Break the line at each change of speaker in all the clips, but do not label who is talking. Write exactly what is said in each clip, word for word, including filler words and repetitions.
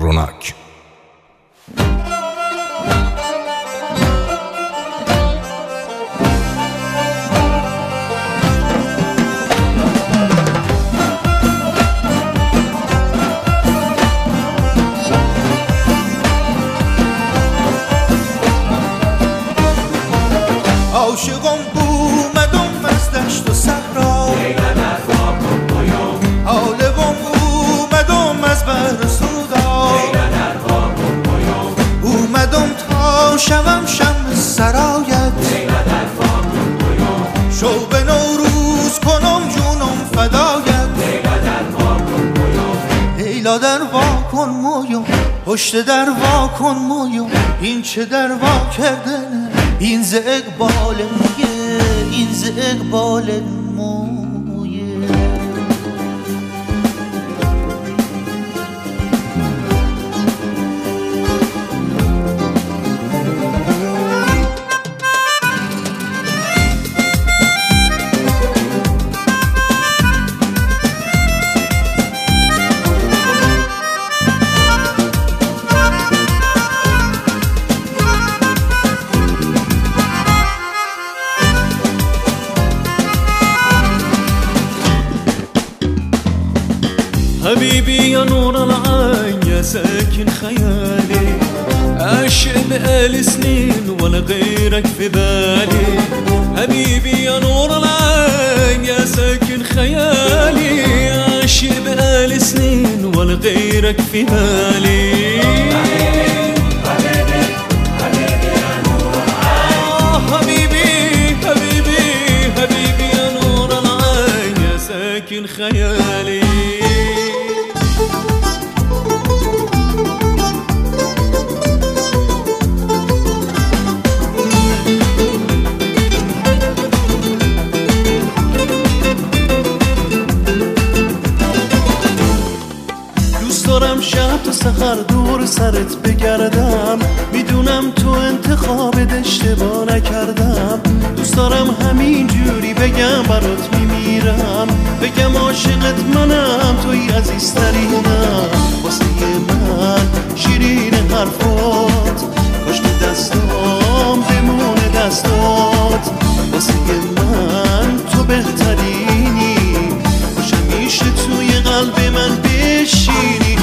رونک.
عاشقم اومدم از دشت و صحرا، عالقم اومدم از بحر سودا، اومدم تا شوم شمع سرایت، شو به نوروز کنم جونم فدایت. لیلا در وا کن مویم، پشت در وا کن مویم، این چه در وا کردنه، این ز اقبال مویه، این ز اقبال مویه.
حبيبي يا نور العين يا ساكن خيالي، عاشق بقالي سنين ولا غيرك في بالي. حبيبي يا نور العين يا ساكن خيالي، عاشق بقالي سنين ولا غيرك في بالي. حبيبي حبيبي حبيبي يا نور العين، حبيبي حبيبي حبيبي يا نور العين يا ساكن خيالي.
دارم شب تا سحر دور سرت بگردم، میدونم تو انتخابت اشتباه نکردم. دوست دارم همین جوری بگم برات میمیرم، بگم عاشقت منم توی عزیزترینم. واسه من شیرین حرفات، کاش تو دستام بمونه دستات. واسه من تو بهترینی، کاش همیشه توی قلب من بشینی.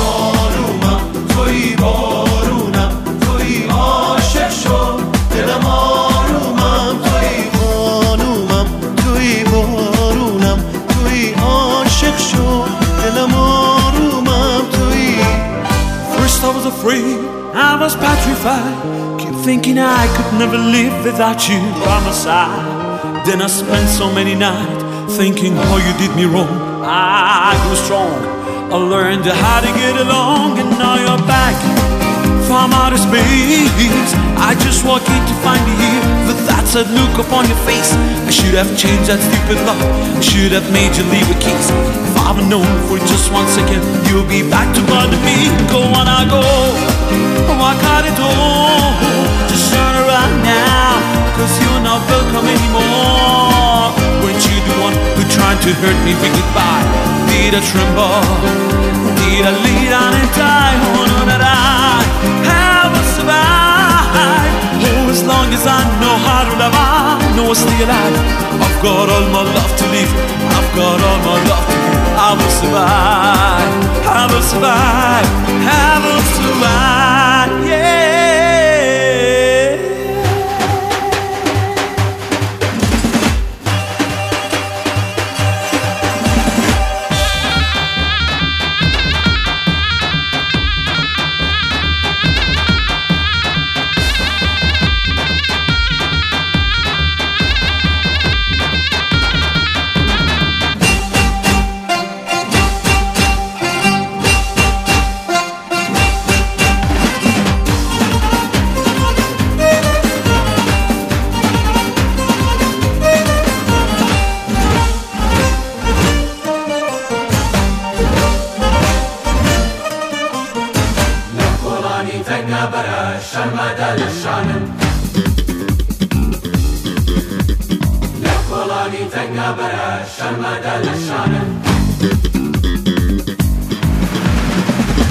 آرومم توی بارونم، توی عاشق شو دلم. آرومم توی خانومم، توی بارونم، توی عاشق شو دلم. آرومم توی.
First I was afraid, I was petrified, keep thinking I could never live without you by my side. Then I spent so many nights thinking how you did me wrong. I grew strong, I learned how to get along, and now you're back from outer space. I just walk in to find you here with that sad look upon your face. I should have changed that stupid lock, I should have made you leave a kiss. If I would known for just one second you'll be back to bother me. Go on, I go, walk out the door, just turn around now, cause you're not welcome anymore. Weren't you the one who tried to hurt me with goodbye? Did I tremble? Did I lay down and die? Oh no, that I have survived. Oh, as long as I know how to love, I know I'll stay alive. I've got all my love to live, I've got all my love to give. I will survive, I will survive, I will survive, yeah.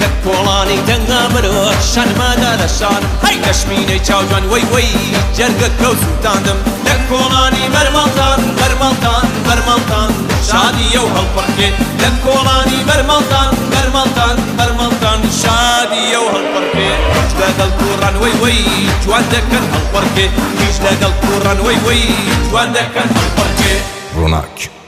لكولاني تنغامرو شان مادا لشان هاي كشميني چاوجان وي وي جرگت كوسو تاندم لكولاني برمالتان برمالتان برمالتان شادي يو هالبركي لكولاني برمالتان برمالتان برمالتان شادي يو هالبركي اشتغل كوران وي وي جوان دكن هالبركي اشتغل كوران وي وي جوان دكن هالبركي
روناك